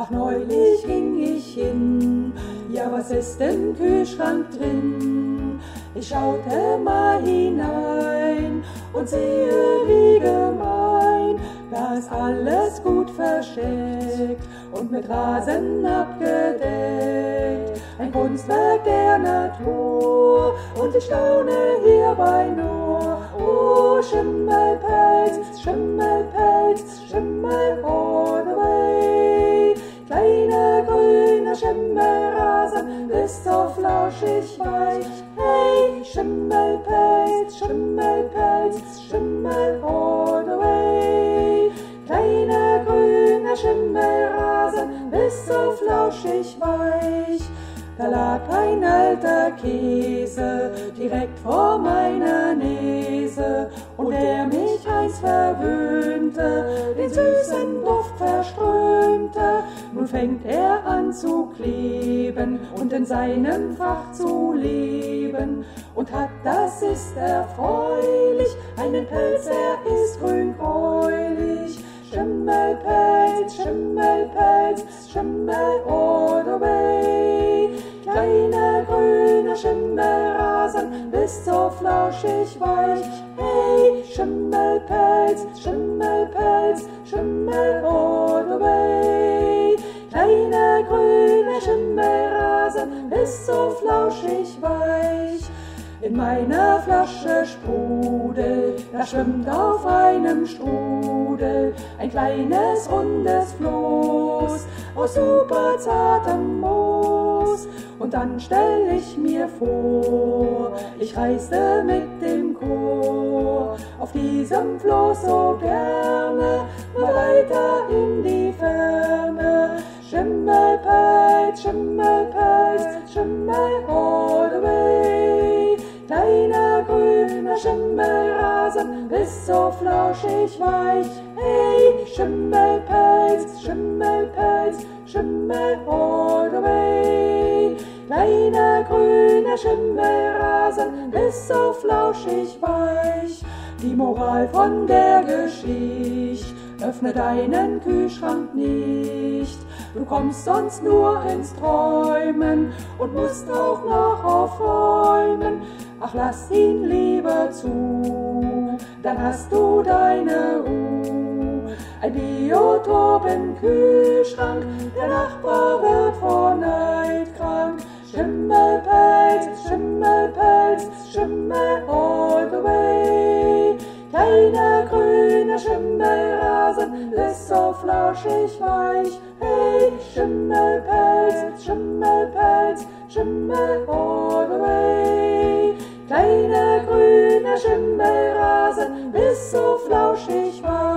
Ach, neulich ging ich hin, ja, was ist im Kühlschrank drin? Ich schaute mal hinein und siehe, wie gemein, da ist alles gut versteckt und mit Rasen abgedeckt. Ein Kunstwerk der Natur und ich staune hierbei nur. Oh, Schimmelpelz, Schimmelpelz, Schimmel all the way. Kleiner grüner Schimmelrasen, ist so flauschig weich. Hey, Schimmelpelz, Schimmelpelz, Schimmel all the way. Kleiner grüner Schimmelrasen, ist so flauschig weich. Da lag ein alter Käse direkt vor meiner Nase und der mich einst verwöhnte, den süßen Duft verströmte. Nun fängt er an zu kleben und in seinem Fach zu leben und hat, das ist erfreulich, einen Pelz, er ist grün-gräulich. Schimmelpelz, Schimmelpelz, Schimmel all the way. Kleiner grüner Schimmelrasen, bist so flauschig weich. Hey, Schimmelpelz, Schimmelpelz, Schimmel all the way. Kleiner grüner Schimmelrasen, bist so flauschig weich. In meiner Flasche Sprudel, da schwimmt auf einem Strudel ein kleines rundes Floß aus super zartem Moos. Und dann stell ich mir vor, ich reiste mit dem Chor auf diesem Floß so gerne mal weiter in die Ferne. Schimmelpelz, Schimmelpelz, Schimmel all the way. Kleiner grüner Schimmelrasen, bist so flauschig weich. Hey, Schimmelpelz, Schimmelpelz, Schimmel all the way. Kleiner grüner Schimmelrasen, bist so flauschig weich. Die Moral von der Geschichte: öffne deinen Kühlschrank nicht. Du kommst sonst nur ins Träumen und musst auch noch aufräumen. Ach, lass ihn lieber zu, dann hast du deine Ruhe. Ein Biotop im Kühlschrank, der Nachbar wird vor Neid krank. Schimmelpelz, Schimmelpelz, Schimmel all the way. Kleiner grüner Schimmelrasen, ist so flauschig weich. Hey, Schimmelpelz, Schimmelpelz, Schimmel all the way. Kleiner grüner Schimmelrasen, ist so flauschig weich.